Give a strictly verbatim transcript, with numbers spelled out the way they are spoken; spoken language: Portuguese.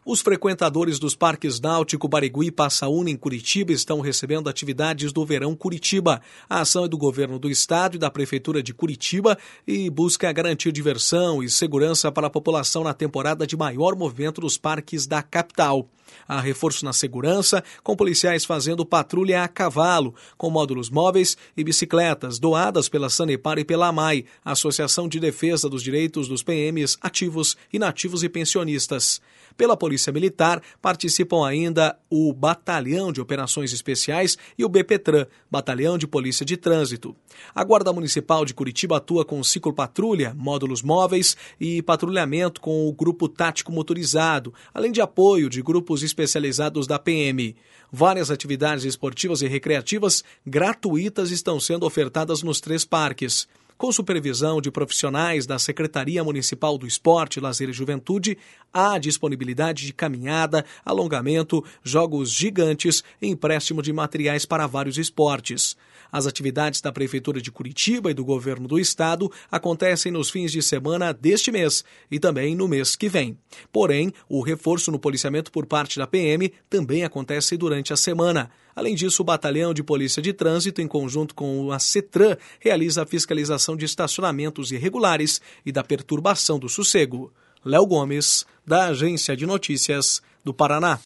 Os frequentadores dos parques Náutico, Barigui e Passaúna, em Curitiba, estão recebendo atividades do Verão Curitiba. A ação é do governo do estado e da prefeitura de Curitiba e busca garantir diversão e segurança para a população na temporada de maior movimento dos parques da capital. Há reforço na segurança, com policiais fazendo patrulha a cavalo, com módulos móveis e bicicletas doadas pela Sanepar e pela AMAI, Associação de Defesa dos Direitos dos P Ms Ativos, Inativos e Pensionistas. Pela Polícia Militar, participam ainda o Batalhão de Operações Especiais e o BPTran, Batalhão de Polícia de Trânsito. A Guarda Municipal de Curitiba atua com ciclopatrulha, módulos móveis e patrulhamento com o Grupo Tático Motorizado, além de apoio de grupos especializados da P M. Várias atividades esportivas e recreativas gratuitas estão sendo ofertadas nos três parques. Com supervisão de profissionais da Secretaria Municipal do Esporte, Lazer e Juventude, há disponibilidade de caminhada, alongamento, jogos gigantes e empréstimo de materiais para vários esportes. As atividades da Prefeitura de Curitiba e do Governo do Estado acontecem nos fins de semana deste mês e também no mês que vem. Porém, o reforço no policiamento por parte da P M também acontece durante a semana. Além disso, o Batalhão de Polícia de Trânsito, em conjunto com a CETRAN, realiza a fiscalização de estacionamentos irregulares e da perturbação do sossego. Léo Gomes, da Agência de Notícias do Paraná.